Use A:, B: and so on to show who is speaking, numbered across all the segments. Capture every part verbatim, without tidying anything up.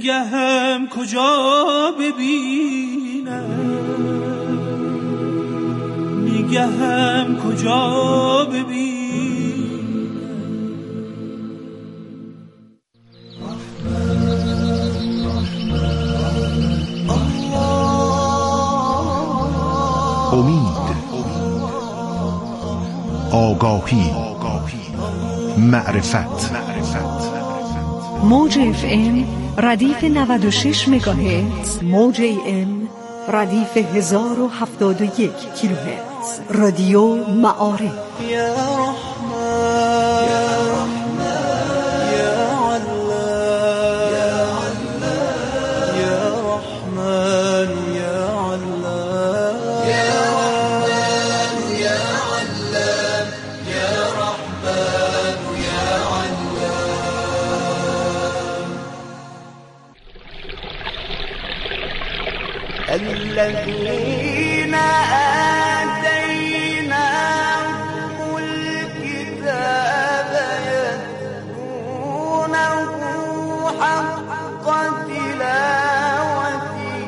A: نگهم کجا ببینم، نگهم کجا ببینم.
B: امید، آگاهی، معرفت.
C: موج اف ام ردیف نود و شش مگاهرتز، موج ای ام ردیف هزار و هفتاد و یک کیلوهرتز. رادیو معارف.
D: الذين آتيناهم الكتاب يتلونه حق تلاوته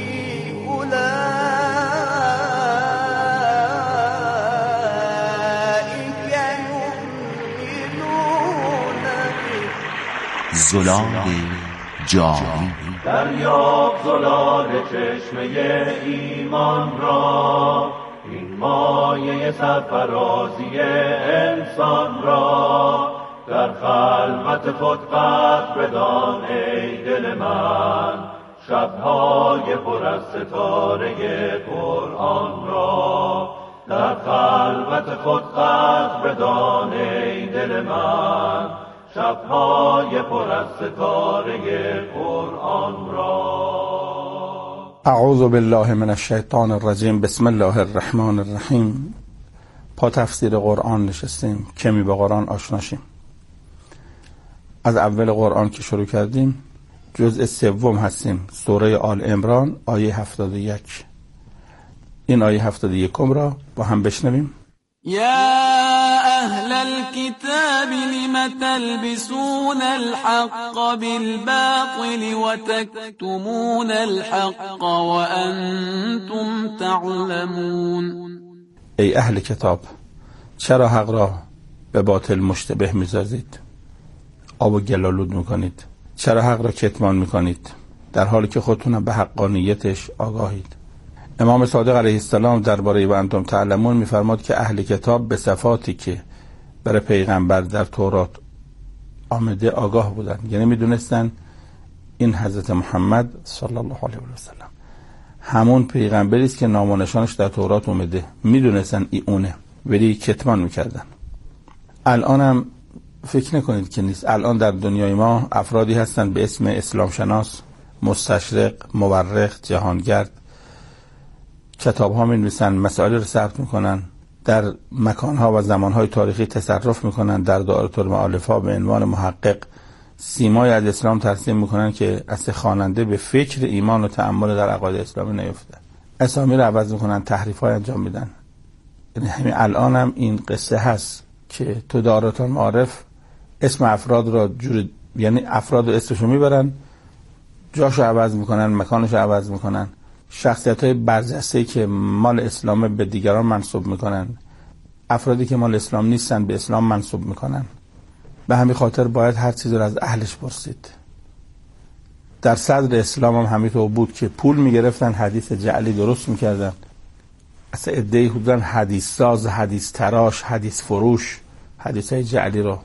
D: أولئك يؤمنون به.
B: زلال جاری.
E: دریاب زلال چشمه ایمان را، این مایه سرفرازی انسان را. در خلوت خود قدر بدان ای دل من، شبهای پر از ستاره قرآن را. در خلوت خود قدر بدان ای دل من، شبهای پر از ستاره قرآن را.
F: اعوذ بالله من الشیطان الرجیم. بسم الله الرحمن الرحیم. پا تفسیر قرآن نشستیم، کمی با قرآن آشنا شیم. از اول قرآن که شروع کردیم جزء سوم هستیم، سوره آل عمران آیه هفتاد و یک. این آیه هفتاد و یکم را با هم بشنویم.
A: یا اهل الكتاب لم تلبسون الحق بالباطل وتكتمون الحق وانتم تعلمون.
F: ای اهل کتاب، چرا حق را به باطل مشتبه می‌سازید، آب و گلالود می‌کنید؟ چرا حق را کتمان می‌کنید در حالی که خودتون به حقانیتش آگاهید؟ امام صادق علیه السلام درباره و انتم تعلمون می‌فرماد که اهل کتاب به صفاتی که برای پیغمبر در تورات آمده آگاه بودن، یعنی میدونستن این حضرت محمد صلی الله علیه و سلم همون پیغمبری است که نام و نشانش در تورات اومده، میدونستن این اونه، ولی کتمان میکردن. الان هم فکر نکنید که نیست. الان در دنیای ما افرادی هستن به اسم اسلام شناس، مستشرق، مورخ، جهانگرد، کتاب ها می نویسن، مسائل رو ثبت میکنن، در مکان ها و زمان های تاریخی تصرف میکنن، در دائره المعارف ها به عنوان محقق سیمای از اسلام ترسیم میکنن که اصل خواننده به فکر ایمان و تأمل در عقاید اسلامی نیفته. اسامی رو عوض میکنن، تحریف های انجام میدن. یعنی همین الان هم این قصه هست که تو دائره المعارف اسم افراد را جور، یعنی افراد رو اسمشو میبرن، جاشو عوض میکنن، مکانشو عوض میکنن. شخصیت های برجسته که مال اسلام به دیگران منسوب میکنن، افرادی که مال اسلام نیستن به اسلام منسوب میکنن. به همین خاطر باید هر چیز رو از اهلش پرسید. در صدر اسلام هم همینطور بود که پول میگرفتن، حدیث جعلی درست میکردن. اصلا ادعی بودن حدیث ساز، حدیث تراش، حدیث فروش، حدیث های جعلی رو.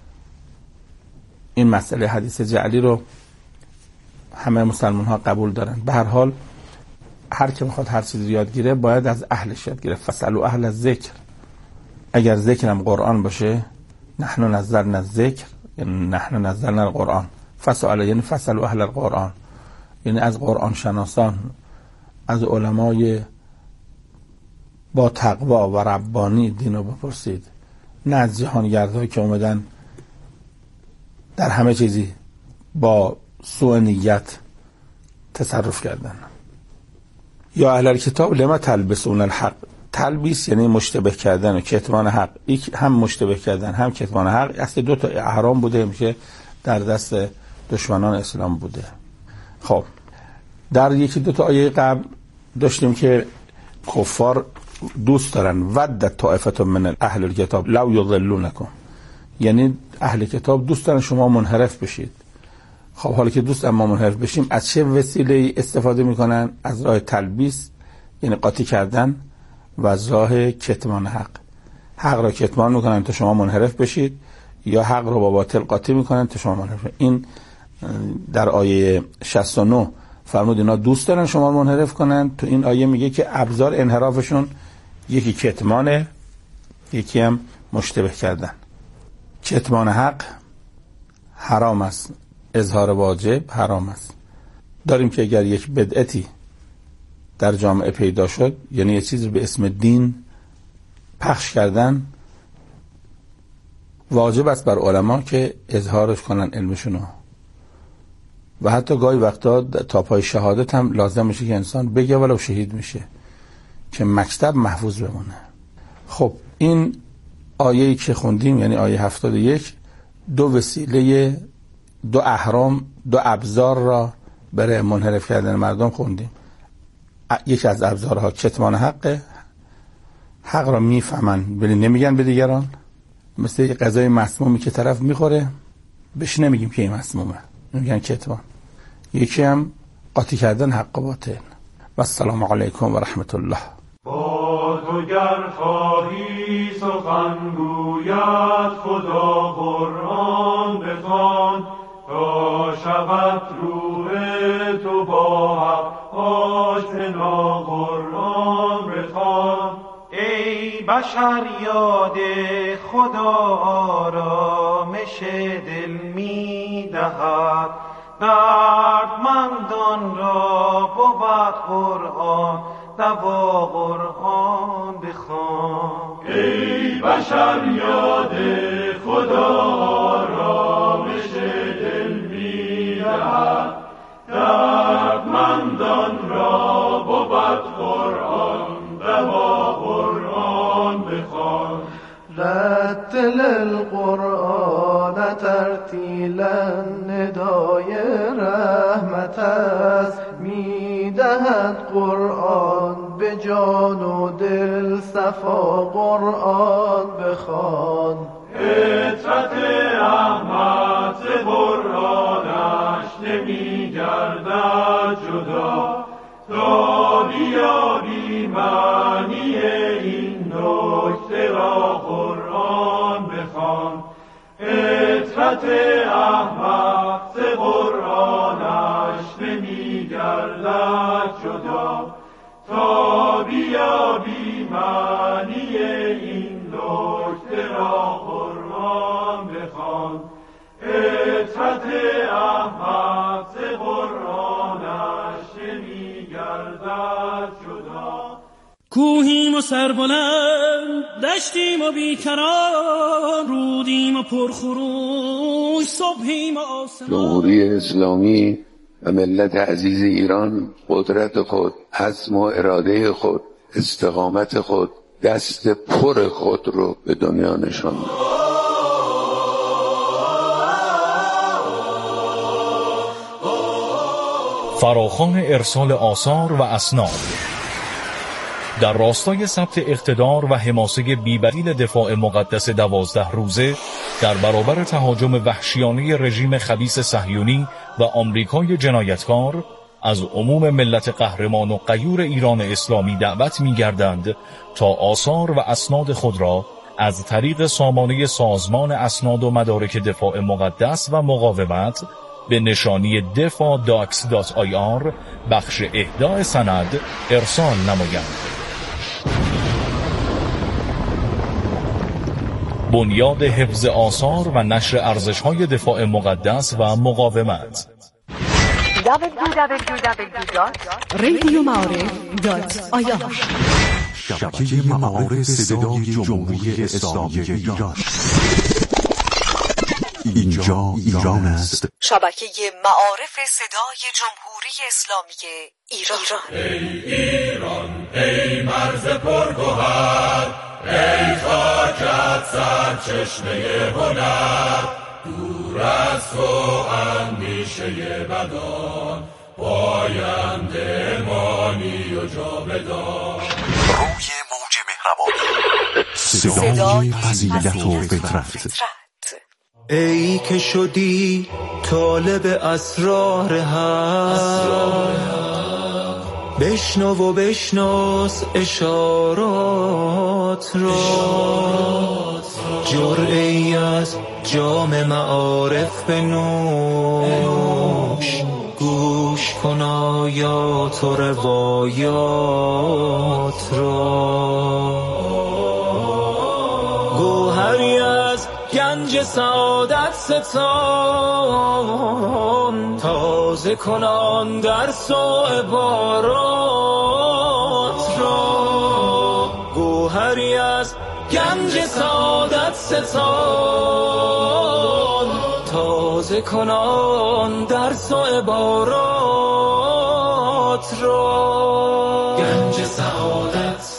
F: این مسئله حدیث جعلی رو همه مسلمان ها قبول دارن. به هر حال هر که میخواد هر چیزی یاد گیره باید از اهلش یاد گیره. فاسألوا اهل الذکر. اگر ذکرم قرآن باشه، نحن نزلنا الذکر یعنی نحن نزلنا القرآن، فسأل یعنی فاسألوا اهل القرآن، یعنی از قرآن شناسان، از علمای با تقوا و ربانی دین رو بپرسید، نه از جهانگردهایی که اومدن در همه چیزی با سوء نیت تصرف کردن. یا اهل کتاب لما تلبسون الحق. تلبیس یعنی مشتبه کردن و کتمان حق. یک هم مشتبه کردن هم کتمان حق، اصل دو تا حرام بوده، میشه در دست دشمنان اسلام بوده. خب در یکی دو تا آیه قبل داشتیم که کفار دوست دارن ودت طائفه من اهل الکتاب لو یضلونکم، یعنی اهل کتاب دوست دارن شما منحرف بشید. خب حالا که دوست اما منحرف بشیم، از چه وسیله استفاده میکنن؟ از راه تلبیس، یعنی قاطی کردن، و از راه کتمان حق. حق را کتمان میکنن تا شما منحرف بشید، یا حق را با باطل قاطی میکنن تا شما منحرف بشید. این در آیه شصت و نه فرمود اینا دوست دارن شما منحرف کنن. تو این آیه میگه که ابزار انحرافشون یکی کتمانه، یکی هم مشتبه کردن. کتمان حق حرام است، اظهار واجب حرام است. داریم که اگر یک بدعتی در جامعه پیدا شد، یعنی یه چیزی به اسم دین پخش کردن، واجب است بر علما که اظهارش کنن علمشونو، و حتی گاهی وقتا تا پای شهادت هم لازم میشه که انسان بگه ولو شهید میشه که مکتب محفوظ بمونه. خب این آیه‌ای که خوندیم، یعنی آیه هفتاد و یک، دو وسیله، دو اهرام، دو ابزار را برای منحرف کردن مردم خوندیم. یکی از ابزارها کتمان حقه، حق را میفهمن ولی نمیگن به دیگران، مثل یک غذای مسمومی که طرف میخوره بهش نمیگیم که این مسمومه، میگن کتمان. یکی هم قاطی کردن حق و باطل. و السلام علیکم و رحمت الله.
E: با تو گر خواهی سخن گوید خدا قرآن بخوان، تا شود روح تو با حق آشنا قرآن بخوان. ای بشر یاد خدا آرامش دل می دهد، دردمندان را بود قرآن دوا قرآن بخوان. ای بشر یاد خدا آرامش دل می دهد، دردمندان را بود قرآن دوا قرآن بخوان.
D: رتل القرآن ترتیلا ندای رحمت است، میدهد قرآن به جان و دل صفا قرآن بخوان.
E: فطرت احمد ز قرآنش نمی گردد جدا، تا بیابی معنی این نکته را قرآن بخوان. فطرت احمد ز قرآنش نمی گردد جدا، تا بیابی معنی این نکته را قرآن بخوان. فطرت احمد ز قرآنش نمی گردد جدا.
G: کوهیم و سربلند، دشتیم و بیکران، رودیم و پرخروش، صبحیم و آسمان.
H: جمهوری اسلامی و ملت عزیز ایران قدرت خود، عزم و اراده خود، استقامت خود، دست پر خود رو به دنیا نشان داد.
I: فراخوان ارسال آثار و اسناد در راستای ثبت اقتدار و حماسه بی‌بدیل دفاع مقدس دوازده روزه در برابر تهاجم وحشیانه رژیم خبیث صهیونی و آمریکای جنایتکار، از عموم ملت قهرمان و غیور ایران اسلامی دعوت می‌گردند تا آثار و اسناد خود را از طریق سامانه سازمان اسناد و مدارک دفاع مقدس و مقاومت به نشانی دفاع داکس دات آی آر بخش اهداء سند ارسال نمایند. بنیاد حفظ آثار و نشر ارزش‌های دفاع مقدس و مقاومت.
C: دبلیو دبلیو دبلیو دات رادیو معارف دات آی آر
B: شبکه معارف صدای جمهوری اسلامی ایران. اینجا ایران است.
C: شبکه معارف صدای جمهوری اسلامی ایران.
E: ای ایران ای مرز پرگوهر، ای خاکت سرچشمه هنر، دور از تو اندیشه بدان، پاینده مانی و جاودان.
B: روی موج مهربانی، صدای فضیلت و فطرت.
J: ای که شدی طالب اسرار حق، بشنو و بشناس اشارات را، جرعه‌ای از جام معارف بنوش، گوش کن آیات و روایات را. گوهری از گنج سعادت ستان، تازه کنان درس و عبارات را. گوهری از گنج سعادت ستان، تازه کنان درس و عبارات را. گنج سعادت.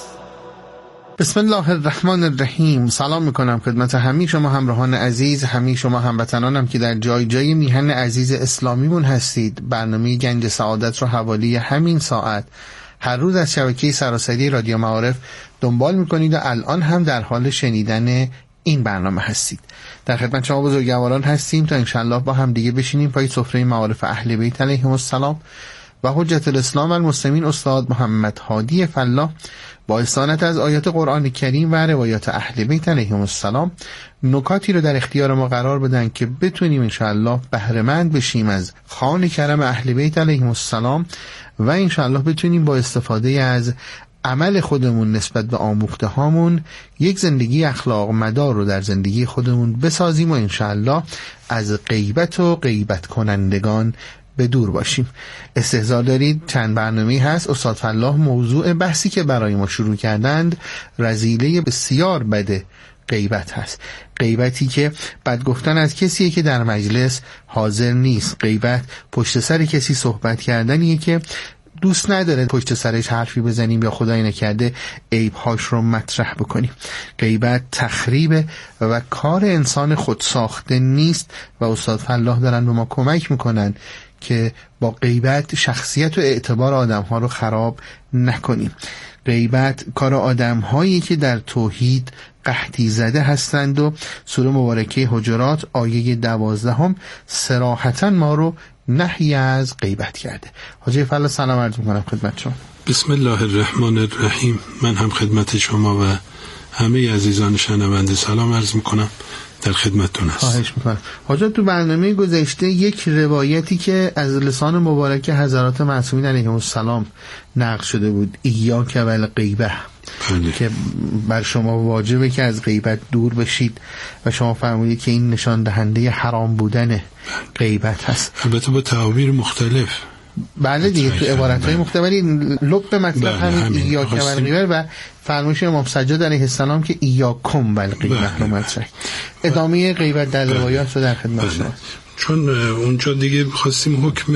K: بسم الله الرحمن الرحیم. سلام میکنم خدمت همه شما همراهان عزیز، همه شما هموطنانم که در جای جای میهن عزیز اسلامیمون هستید. برنامه گنج سعادت رو حوالی همین ساعت هر روز از شبکه سراسری رادیو معارف دنبال میکنید و الان هم در حال شنیدن این برنامه هستید. در خدمت شما بزرگواران هستیم تا انشالله با هم دیگه بشینیم پای سفره معارف اهل بیت علیهم السلام و حجت الاسلام و المسلمین استاد محمد هادی فلاح با استعانت از آیات قرآن کریم و روایات اهل بیت علیهم السلام نکاتی رو در اختیار ما قرار بدن که بتونیم انشاءالله بهره‌مند بشیم از خوان کرم اهل بیت علیهم السلام و انشاءالله بتونیم با استفاده از عمل خودمون نسبت به آموخته هامون یک زندگی اخلاق مدار رو در زندگی خودمون بسازیم و انشاءالله از غیبت و غیبت کنندگان به دور باشیم. استحضار دارید چند برنامه هست استاد فلاح موضوع بحثی که برای ما شروع کردند رذیله بسیار بده غیبت هست. غیبتی که بد گفتن از کسیه که در مجلس حاضر نیست. غیبت پشت سر کسی صحبت کردنیه که دوست نداره پشت سرش حرفی بزنیم یا خدای نکرده عیبهاش رو مطرح بکنیم. غیبت تخریب و کار انسان خود ساخته نیست و استاد فلاح دارن به ما کمک میکنن که با غیبت شخصیت و اعتبار آدم ها رو خراب نکنیم. غیبت کار آدم هایی که در توحید قحطی زده هستند و سوره مبارکه حجرات آیه دوازدهم صراحتا ما رو نهی از غیبت کرده. حاجی فلاح سلام عرض میکنم خدمت شما.
L: بسم الله الرحمن الرحیم. من هم خدمت شما و همه عزیزان شنونده سلام عرض میکنم، در خدمتتون هست. خواهش میکنم.
K: حاجت تو برنامه گذشته یک روایتی که از لسان مبارک حضرات معصومین علیهم السلام نقل شده بود، ایاک و الغیبه، که بر شما واجبه که از غیبت دور بشید و شما فرمودید که این نشان دهنده حرام بودن غیبت هست.
L: البته با تعابیر مختلف.
K: بله دیگه تو عبارت‌های مختلفی لب مطلب همین ایاک و الغیبه و فرمایش امام سجاد علیه السلام که ایاکم و الغیبه رو مطرح. ادامه غیبت در روایات رو در خدمت شما.
L: چون اونجا دیگه خواستیم حکم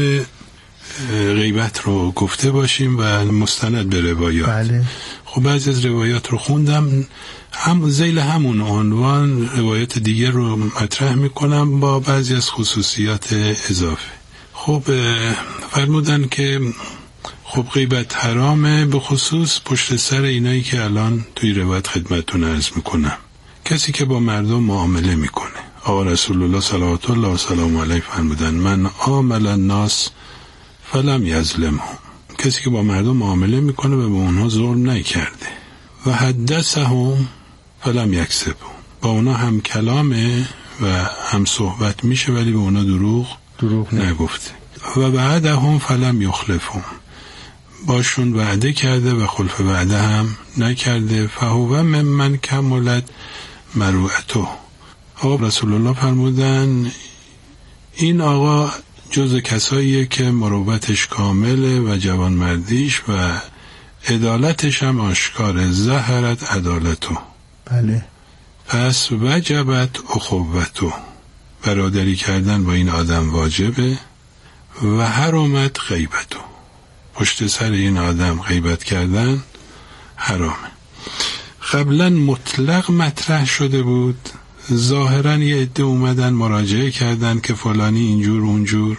L: غیبت رو گفته باشیم و مستند به روایات. بله. خب بعضی از روایات رو خوندم، هم ذیل همون عنوان روایات دیگه رو مطرح میکنم با بعضی از خصوصیات اضافه. خب فرمودن که خب غیبت حرامه، به خصوص پشت سر اینایی که الان توی روایت خدمتتون عرض میکنم. کسی که با مردم معامله میکنه. آقا رسول الله صلوات الله و سلام علیه فرمودن من عامل الناس فلم یظلمهم، کسی که با مردم معامله میکنه و به اونها ظلم نکرده. و حدثهم فلم یکذبهم، با اونها هم کلامه و هم صحبت میشه ولی به اونها دروغ دروغ نگفته. و بعدهم فلم یخلفهم، باشون وعده کرده و خلف وعده هم نکرده. فهو ممن کملت مروءته، آقا رسول الله فرمودن این آقا جز کساییه که مروتش کامله و جوانمردیش و عدالتش هم آشکاره. ظهرت عدالتو،
K: بله،
L: پس وجبت اخوتو، برادری کردن با این آدم واجبه. و حرامت غیبتو، پشت سر این آدم غیبت کردن حرامه. قبلا مطلق مطرح شده بود، ظاهرا یه عده اومدن مراجعه کردن که فلانی اینجور اونجور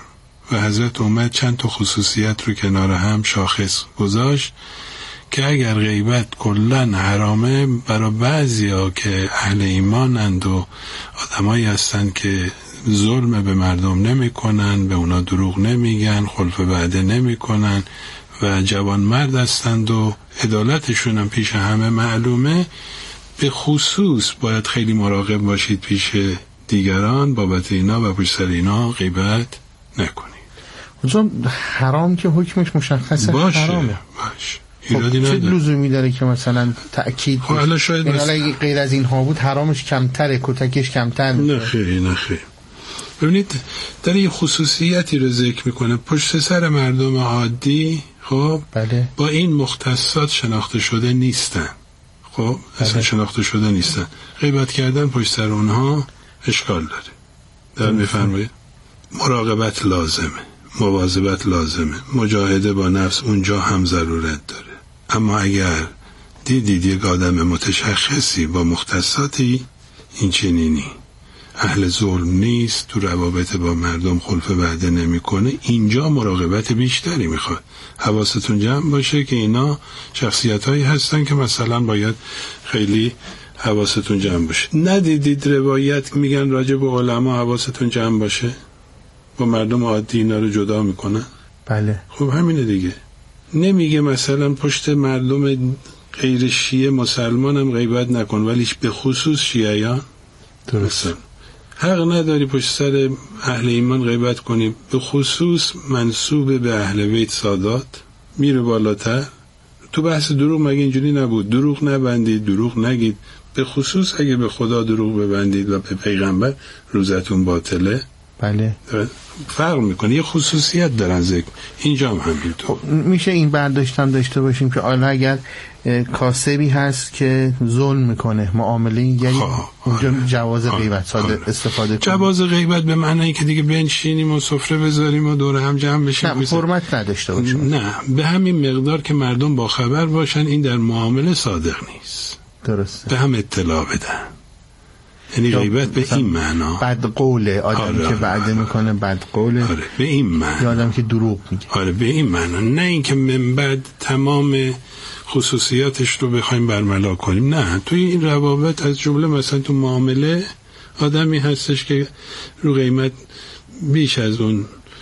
L: و حضرت اومد چند تا خصوصیت رو کنار هم شاخص گذاشت که اگر غیبت کلن حرامه، برای بعضیا که اهل ایمانند و آدمایی هستن که ظلم به مردم نمی کنن، به اونا دروغ نمیگن، خلف وعده نمی کنن و جوان مرد هستند و عدالتشون هم پیش همه معلومه، به خصوص باید خیلی مراقب باشید پیش دیگران بابت اینا و پشت سر اینا غیبت نکنید.
K: حضور حرام که حکمش مشخصه،
L: باشه
K: حرامه.
L: باشه.
K: خب چه لزومی داره که مثلا تأکید
L: حالا شاید
K: مثلا غیر از این ها بود حرامش کمتره، کتکش کمتر میشه؟
L: نه خیلی نه خیلی. ببینید داره یه خصوصیتی رو ذکر میکنه، پشت سر مردم عادی خب
K: بله.
L: با این مختصات شناخته شده نیستن، خب اصلا بله. شناخته شده نیستن. غیبت کردن پشت سر اونها اشکال داره. در میفرمایید مراقبت لازمه، مواظبت لازمه، مجاهده با نفس اونجا هم ضرورت داره. اما اگر دیدید یک آدم متشخصی با مختصاتی این چنینی اهل ظلم نیست، تو روابط با مردم خلف وعده نمیکنه، اینجا مراقبت بیشتری میخواد. حواستون جمع باشه که اینا شخصیت هایی هستن که مثلا باید خیلی حواستون جمع باشه. ندیدید روایت میگن راجع به علما حواستون جمع باشه، با مردم عادی اینا رو جدا میکنن؟
K: بله.
L: خب همینه دیگه. نمیگه مثلا پشت مردم غیر شیعه مسلمان هم غیبت نکن، ولی به خصوص شیعیان
K: درست
L: مثلا حق نداری پشت سر اهل ایمان غیبت کنی، به خصوص منسوب به اهل بیت سادات میره بالاتر. تو بحث دروغ مگه اینجوری نبود؟ دروغ نبندید، دروغ نگید، به خصوص اگه به خدا دروغ ببندید و به پیغمبر روزتون باطله.
K: بله.
L: فرق میکنه، یه خصوصیت دارن ذکر. اینجا هم همینطور.
K: میشه این برداشتن داشته باشیم که حالا اگر کاسبی هست که ظلم میکنه معامله، یعنی اونجا جواز غیبت ساده استفاده کنه.
L: جواز غیبت به معنی که دیگه بنشینیم و سفره بذاریم و دور هم جمع بشیم،
K: نه حرمت نداشته باشیم،
L: نه به همین مقدار که مردم با خبر باشن این در معامله صادق نیست.
K: درسته.
L: به هم اطلاع بدن. یعنی غیبت به این معنا
K: بد قوله، آدمی آره، که وعده میکنه بد قوله.
L: آره به این معنا.
K: آدمی که دروغ میگه.
L: آره به این معنا، نه اینکه من بعد تمام خصوصیاتش رو بخوایم برملا کنیم. نه، توی این روابط از جمله مثلا تو معامله آدمی هستش که رو قیمت بیش از اون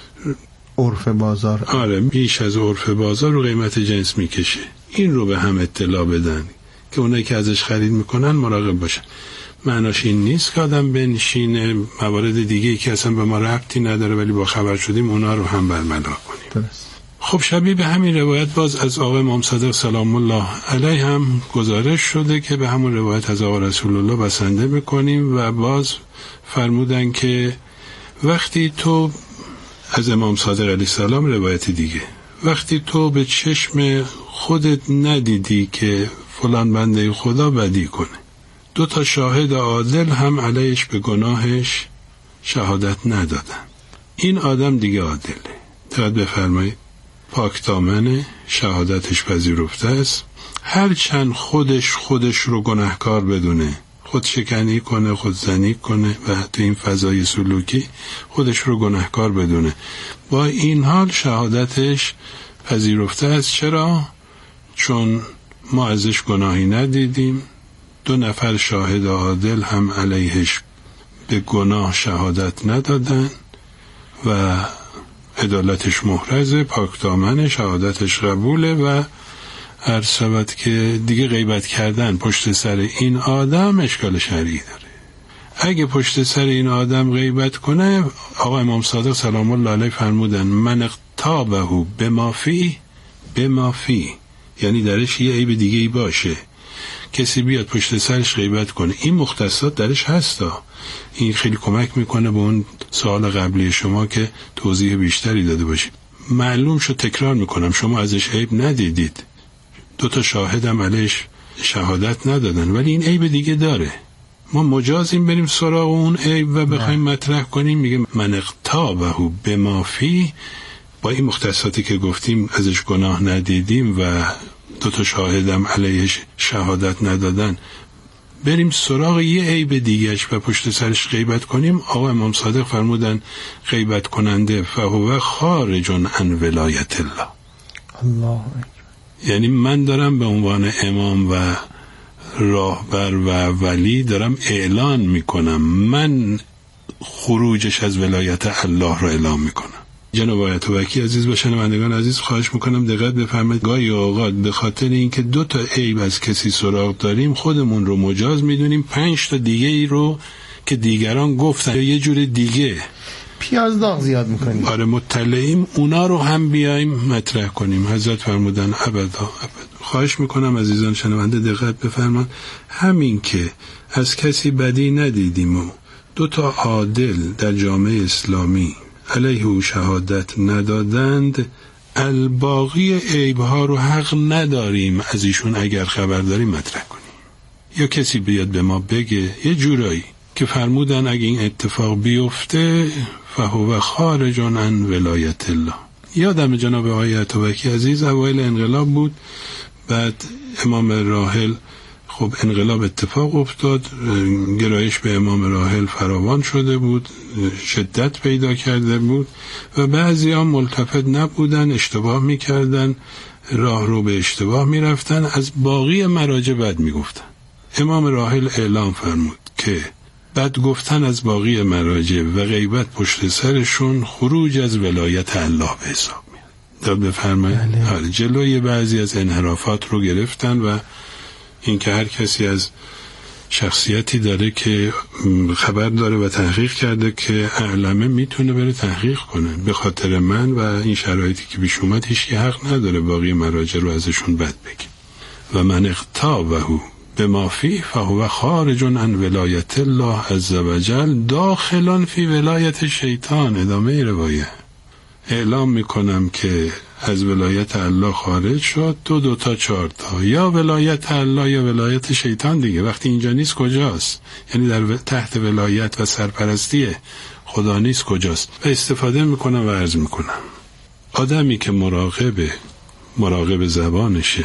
K: عرف بازار،
L: آره بیش از عرف بازار رو قیمت جنس میکشه. این رو به هم اطلاع بدن که اونایی که ازش خرید میکنن مراقب باشن. معناش این نیست که آدم بنشینه موارد دیگه که اصلا به ما ربطی نداره ولی با خبر شدیم اونا رو هم برملا کنیم.
K: درست.
L: خب شبیه به همین روایت باز از آقای امام صادق سلام الله علیه هم گزارش شده که به همون روایت از آقای رسول الله بسنده میکنیم و باز فرمودن که وقتی تو از امام صادق علیه السلام روایت دیگه، وقتی تو به چشم خودت ندیدی که فلان بنده خدا بدی کنه، دو تا شاهد عادل هم علیهش به گناهش شهادت ندادن، این آدم دیگه عادله. دقت بفرمایید، پاک دامنه، شهادتش پذیرفته است، هرچند خودش خودش رو گناهکار بدونه، خود شکنی کنه، خود زنی کنه و تو این فضای سلوکی خودش رو گناهکار بدونه، با این حال شهادتش پذیرفته است. چرا؟ چون ما ازش گناهی ندیدیم، دو نفر شاهد عادل هم علیهش به گناه شهادت ندادن و عدالتش محرزه، پاک دامنه، شهادتش قبوله و عرض شود که دیگه غیبت کردن پشت سر این آدم اشکال شرعی داره. اگه پشت سر این آدم غیبت کنه، آقا امام صادق سلام الله علیه فرمودن من اغتابه بما فی بما فی، یعنی درش یه عیب دیگه ای باشه، کسی بیاد پشت سرش غیبت کنه، این مختصات درش هستا. این خیلی کمک میکنه به اون سوال قبلی شما که توضیح بیشتری داده باشید. معلوم شد، تکرار میکنم، شما ازش عیب ندیدید، دو تا شاهدم علیش شهادت ندادن، ولی این عیب دیگه داره. ما مجازیم بریم سراغ اون عیب و بخوایم مطرح کنیم، میگه من اغتابه بما فی، با این مختصاتی که گفتیم ازش گناه ندیدیم و دو تا شاهدم علیهش شهادت ندادن، بریم سراغ یه عیب دیگهش و پشت سرش غیبت کنیم، آقا امام صادق فرمودن غیبت کننده فهو خارج عن ولایت الله.
K: الله.
L: یعنی من دارم به عنوان امام و راهبر و ولی دارم اعلان میکنم، من خروجش از ولایت الله را اعلام میکنم. جناب آیت وکی عزیز و شنوندگان عزیز، خواهش میکنم دقت بفرمایید. گاهی اوقات به خاطر اینکه دو تا عیب از کسی سراغ داریم خودمون رو مجاز میدونیم، پنج تا دیگه ای رو که دیگران گفتن یه جور دیگه
K: پیاز داغ زیاد میکنیم.
L: آره مطلعیم اونا رو هم بیایم مطرح کنیم. حضرت فرمودن ابدا ابدا. خواهش میکنم عزیزان شنونده دقت بفرمایید. همین که از کسی بدی ندیدیم و دو تا عادل در جامعه اسلامی علیه او شهادت ندادند، الباقی عیبها رو حق نداریم از ایشون اگر خبر داریم مطرح کنیم. یا کسی بیاد به ما بگه یه جورایی که فرمودن اگه این اتفاق بیفته فهو خارج عن ولایت الله. یادم جناب آقای عطوبکی عزیز اوایل انقلاب بود، بعد امام راحل خب انقلاب اتفاق افتاد، گرایش به امام راحل فراوان شده بود، شدت پیدا کرده بود و بعضی ها ملتفت نبودن، اشتباه میکردن، راه رو به اشتباه میرفتن، از باقی مراجع بد میگفتن. امام راحل اعلام فرمود که بد گفتن از باقی مراجع و غیبت پشت سرشون خروج از ولایت الله به حساب میاد. داد بفرمایید. بله. جلوی بعضی از انحرافات رو گرفتن و این که هر کسی از شخصیتی داره که خبر داره و تحقیق کرده که اعلمه میتونه بره تحقیق کنه. به خاطر من و این شرایطی که پیش اومد هیچ حق نداره باقی مراجع رو ازشون بد بگه. و من اغتابه بما فیه فهو خارج عن ولایت الله عز وجل داخلان فی ولایت شیطان. ادامه روایه اعلام میکنم که از ولایت الله خارج شد، دو دو تا چهار تا، یا ولایت الله یا ولایت شیطان دیگه. وقتی اینجا نیست کجاست؟ یعنی در تحت ولایت و سرپرستی خدا نیست کجاست؟ و استفاده میکنم و عرض میکنم آدمی که مراقبه مراقب زبانشه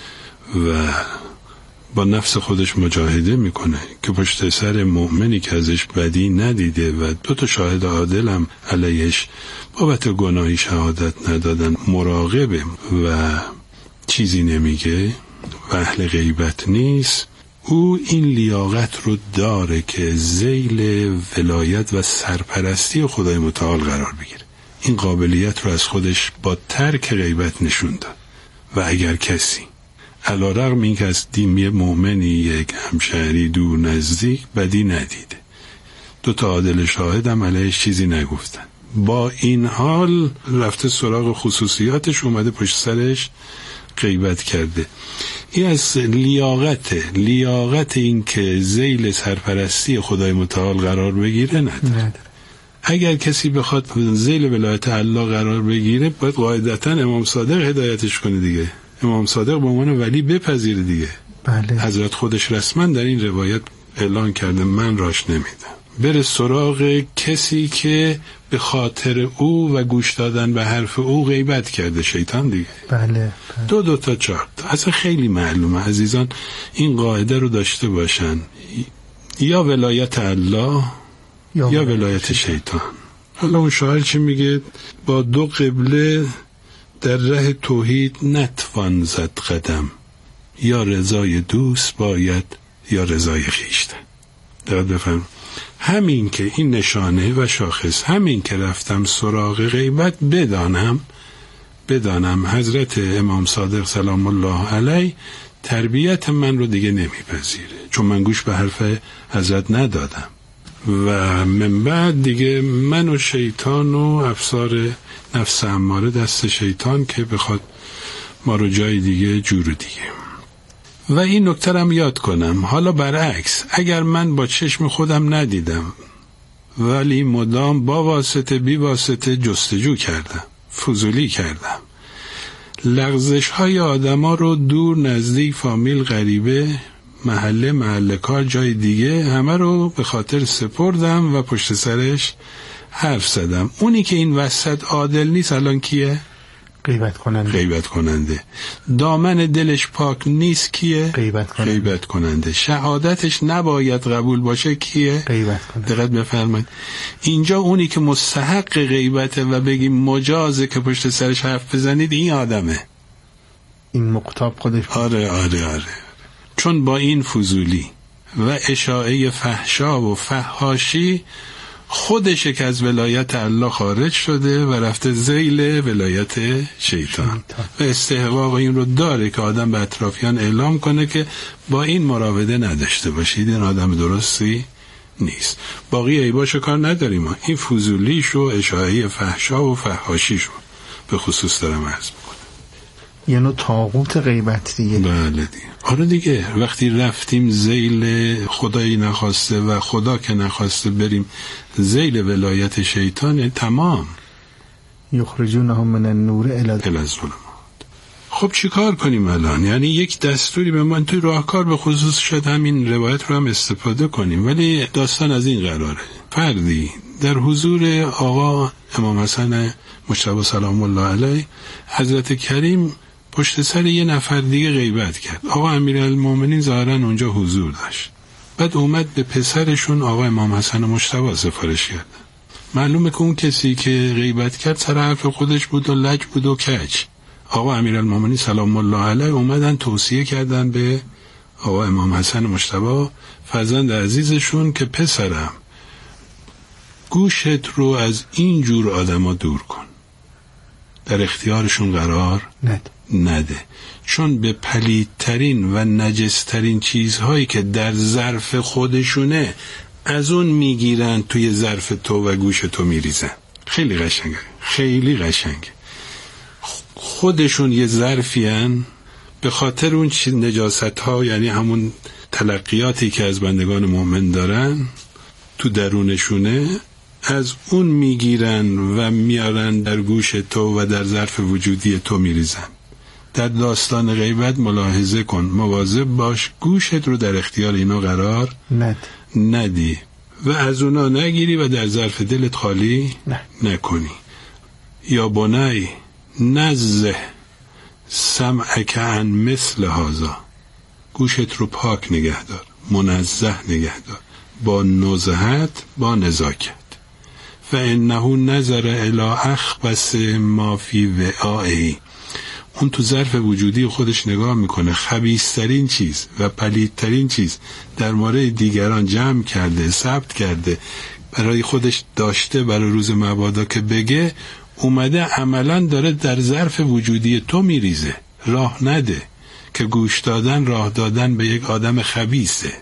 L: و با نفس خودش مجاهده میکنه که پشت سر مؤمنی که ازش بدی ندیده و دو تا شاهد عادل هم علیهش بابت گناهی شهادت ندادن مراقبه و چیزی نمیگه و اهل غیبت نیست، او این لیاقت رو داره که ذیل ولایت و سرپرستی خدای متعال قرار بگیره. این قابلیت رو از خودش با ترک غیبت نشون داد. و اگر کسی علی رغم این که از دیم مؤمنی یک همشهری دور نزدیک بدی ندیده، دو تا عادل شاهد هم علیهش چیزی نگفتن، با این حال رفته سراغ خصوصیاتش، اومده پشت سرش غیبت کرده، این از لیاقته لیاقت این که ذیل سرپرستی خدای متعال قرار بگیره نداره. اگر کسی بخواد ذیل ولایت الله قرار بگیره باید قاعدتا امام صادق هدایتش کنه دیگه. امام صادق به عنوان ولی بپذیره دیگه.
K: بله.
L: حضرت خودش رسما در این روایت اعلان کرده من راش نمیدم. بره سراغ کسی که به خاطر او و گوش دادن به حرف او غیبت کرده، شیطان دیگه.
K: بله. بله.
L: دو دو تا چهار تا. اصلا خیلی معلومه عزیزان این قاعده رو داشته باشن، یا ولایت الله یا, یا ولایت شیطان. حالا اون شاعر چی میگه؟ با دو قبله در ره توحید نتوان زد قدم، یا رضای دوست باید یا رضای خویشتن. دقت بفرم. همین که این نشانه و شاخص، همین که رفتم سراغ غیبت بدانم بدانم حضرت امام صادق سلام الله علیه تربیت من رو دیگه نمیپذیره، چون من گوش به حرف حضرت ندادم و من بعد دیگه من و شیطان و افسار نفس اماره دست شیطان که بخواد ما رو جای دیگه جور دیگه. و این نکته هم یاد کنم، حالا برعکس اگر من با چشم خودم ندیدم ولی مدام با واسطه بی واسطه جستجو کردم، فضولی کردم، لغزش های آدم ها رو دور نزدیک فامیل غریبه محله محله کار جای دیگه همه رو به خاطر سپردم و پشت سرش حرف زدم، اونی که این وسط عادل نیست الان کیه؟
K: غیبت کننده.
L: غیبت کننده. دامن دلش پاک نیست کیه؟
K: غیبت کننده.
L: غیبت کننده. شهادتش نباید قبول باشه کیه؟
K: غیبت کننده.
L: دقت بفرمایید. اینجا اونی که مستحق غیبته و بگیم مجازه که پشت سرش حرف بزنید این آدمه.
K: این مقتاب خودش.
L: آره آره آره. چون با این فضولی و اشاعه فحشا و فحاشی خودشه که از ولایت الله خارج شده و رفته ذیل ولایت شیطان و استحقاق این رو داره که آدم به اطرافیان اعلام کنه که با این مراوده نداشته باشید، این آدم درستی نیست. باقی عیباشو کار نداریم، این فضولیش و اشاعه فحشا و فحاشیش رو به خصوص دارم عرض میکنم.
K: یه نوع طاغوت غیبت دیگه.
L: بله دیگه. آره دیگه، وقتی رفتیم ذیل خدایی نخواسته و خدا که نخواسته بریم ذیل ولایت شیطان، تمام.
K: یخرجونهم من النور الی
L: الظلمات. خب چی کار کنیم الان؟ یعنی یک دستوری به من توی راهکار به خصوص شد همین روایت رو هم استفاده کنیم، ولی داستان از این قراره. فردی در حضور آقا امام حسن مجتبی سلام الله علیه، حضرت کریم پشت سر یه نفر دیگه غیبت کرد. آقا امیرالمومنین ظاهرا اونجا حضور داشت. بعد اومد به پسرشون آقا امام حسن مجتبی سفارش کرد. معلومه که اون کسی که غیبت کرد سر حرف خودش بود و لج بود و کج. آقا امیرالمومنین سلام الله علیه اومدن توصیه کردن به آقا امام حسن مجتبی فرزند عزیزشون که پسرم گوشت رو از این جور آدما دور کن، در اختیارشون قرار
K: نده.
L: نده چون به پلیدترین و نجسترین چیزهایی که در ظرف خودشونه از اون میگیرن توی ظرف تو و گوش تو میریزن. خیلی قشنگه، خیلی قشنگه. خودشون یه ظرفین، به خاطر اون نجاست ها، یعنی همون تلقیاتی که از بندگان مؤمن دارن تو درونشونه، از اون میگیرن و میارن در گوش تو و در ظرف وجودی تو میریزن. در داستان غیبت ملاحظه کن، مواظب باش گوشت رو در اختیار اینا قرار
K: ند.
L: ندی و از اونا نگیری و در ظرف دلت خالی
K: نه.
L: نکنی. یا بنی نزه سمعک عن مثل هذا، گوشت رو پاک نگه دار، منزه نگه دار، با نزهت، با نزاکت. فانه نظر الی اخبث ما فی وعائه، اون تو ظرف وجودی خودش نگاه میکنه، خبیث‌ترین چیز و پلیدترین چیز در مورد دیگران جمع کرده، ثبت کرده، برای خودش داشته، برای روز مبادا که بگه، اومده عملاً داره در ظرف وجودی تو میریزه. راه نده که گوش دادن راه دادن به یک آدم خبیثه.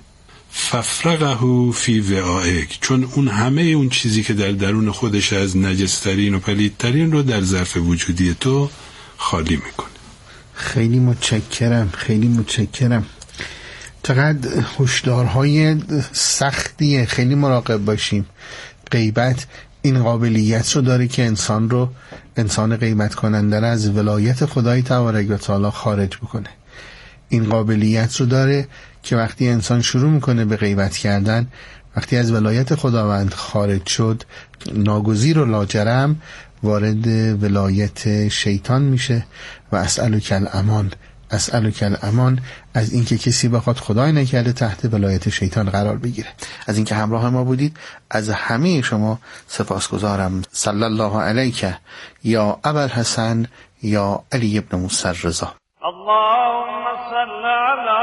L: ففرغه فی وعائک، چون اون همه اون چیزی که در درون خودش از نجسترین و پلیدترین رو در ظرف وجودی تو خالی میکنه.
K: خیلی متشکرم، خیلی متشکرم. چقدر هشدارهای سختیه، خیلی مراقب باشیم. غیبت این قابلیت رو داره که انسان رو، انسان غیبت کننده رو از ولایت خدای تبارک و تعالی خارج بکنه. این قابلیت رو داره که وقتی انسان شروع میکنه به غیبت کردن، وقتی از ولایت خداوند خارج شد، ناگزیر و لاجرم وارد ولایت شیطان میشه. و اسألک الامان، اسألک الامان، از اینکه کسی بخواد خدای نکرده تحت ولایت شیطان قرار بگیره. از اینکه همراه ما بودید از همه شما سپاسگزارم. صلی الله علیک یا ابوالحسن یا علی ابن موسی الرضا.
M: اللهم صل علی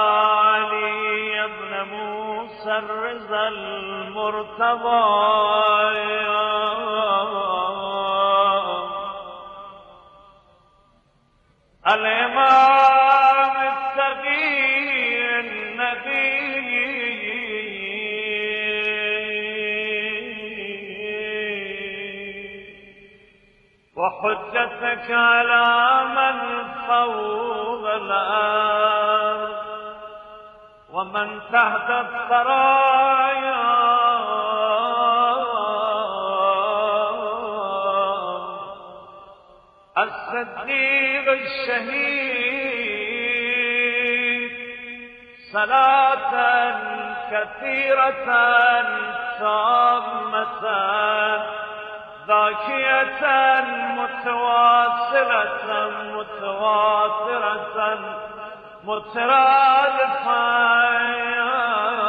M: علی ابن موسی الرضا المرتضی الإمام التقي النبي وحجتك على من فوق الأرض ومن تحت الثرايا الصديق الشهيد صلاة كثيرة تامة زاكية متواصلة متواترة مترادفة